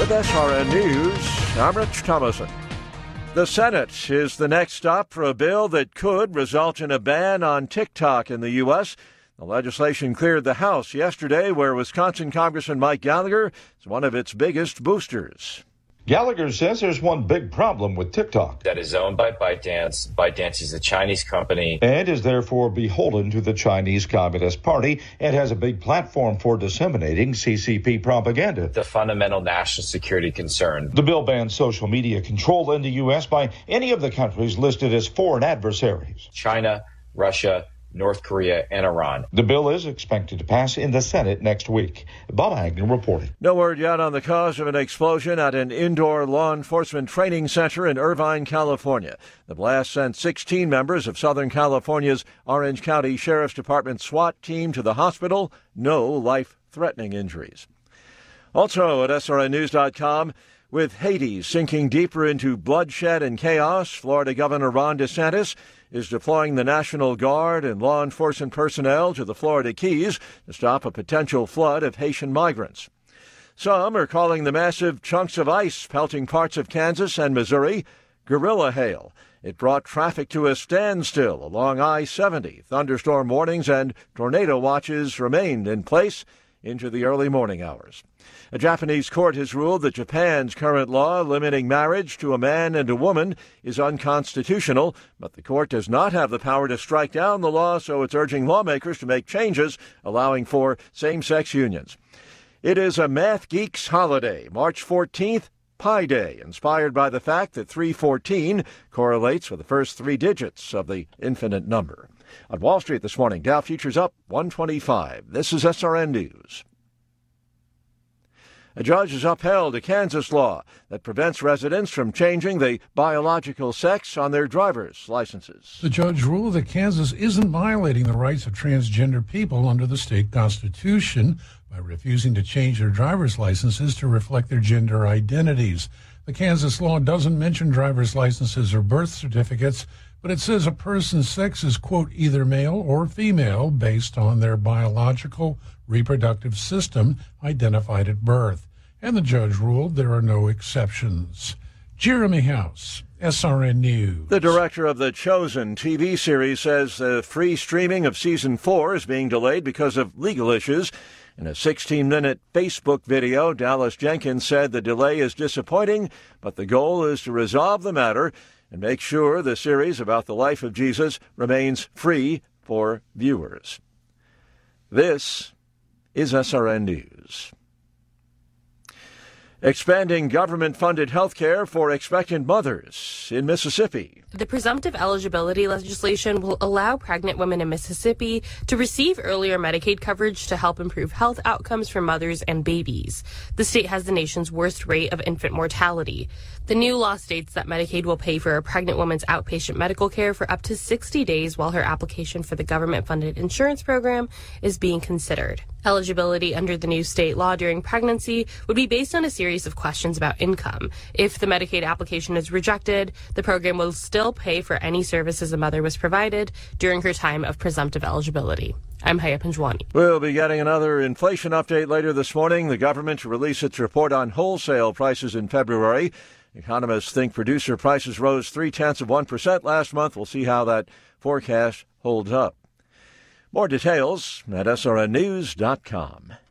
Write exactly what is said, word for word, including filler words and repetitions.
With S R N News, I'm Rich Thomason. The Senate is the next stop for a bill that could result in a ban on TikTok in the U S. The legislation cleared the House yesterday, where Wisconsin Congressman Mike Gallagher is one of its biggest boosters. Gallagher says there's one big problem with TikTok. That is owned by ByteDance. ByteDance is a Chinese company. And is therefore beholden to the Chinese Communist Party and has a big platform for disseminating C C P propaganda. The fundamental national security concern. The bill bans social media control in the U S by any of the countries listed as foreign adversaries. China, Russia, North Korea, and Iran. The bill is expected to pass in the Senate next week. Bob Agnew reporting. No word yet on the cause of an explosion at an indoor law enforcement training center in Irvine, California. The blast sent sixteen members of Southern California's Orange County Sheriff's Department SWAT team to the hospital. No life-threatening injuries. Also at S R N news dot com, with Haiti sinking deeper into bloodshed and chaos, Florida Governor Ron DeSantis is deploying the National Guard and law enforcement personnel to the Florida Keys to stop a potential flood of Haitian migrants. Some are calling the massive chunks of ice pelting parts of Kansas and Missouri gorilla hail. It brought traffic to a standstill along I seventy. Thunderstorm warnings and tornado watches remained in place into the early morning hours. A Japanese court has ruled that Japan's current law limiting marriage to a man and a woman is unconstitutional, but the court does not have the power to strike down the law, so it's urging lawmakers to make changes allowing for same-sex unions. It is a math geek's holiday, March fourteenth, Pi Day, inspired by the fact that three fourteen correlates with the first three digits of the infinite number. On Wall Street this morning, Dow futures up one twenty-five. This is S R N News. A judge has upheld a Kansas law that prevents residents from changing the biological sex on their driver's licenses. The judge ruled that Kansas isn't violating the rights of transgender people under the state constitution by refusing to change their driver's licenses to reflect their gender identities. The Kansas law doesn't mention driver's licenses or birth certificates, but it says a person's sex is, quote, either male or female based on their biological reproductive system identified at birth. And the judge ruled there are no exceptions. Jeremy House, S R N News. The director of The Chosen T V series says the free streaming of season four is being delayed because of legal issues. In a sixteen-minute Facebook video, Dallas Jenkins said the delay is disappointing, but the goal is to resolve the matter and make sure the series about the life of Jesus remains free for viewers. This is S R N News. Expanding government-funded health care for expectant mothers in Mississippi. The presumptive eligibility legislation will allow pregnant women in Mississippi to receive earlier Medicaid coverage to help improve health outcomes for mothers and babies. The state has the nation's worst rate of infant mortality. The new law states that Medicaid will pay for a pregnant woman's outpatient medical care for up to sixty days while her application for the government-funded insurance program is being considered. Eligibility under the new state law during pregnancy would be based on a series of questions about income. If the Medicaid application is rejected, the program will still pay for any services a mother was provided during her time of presumptive eligibility. I'm Haya Panjwani. We'll be getting another inflation update later this morning. The government will release its report on wholesale prices in February. Economists think producer prices rose three-tenths of one percent last month. We'll see how that forecast holds up. More details at S R N news dot com.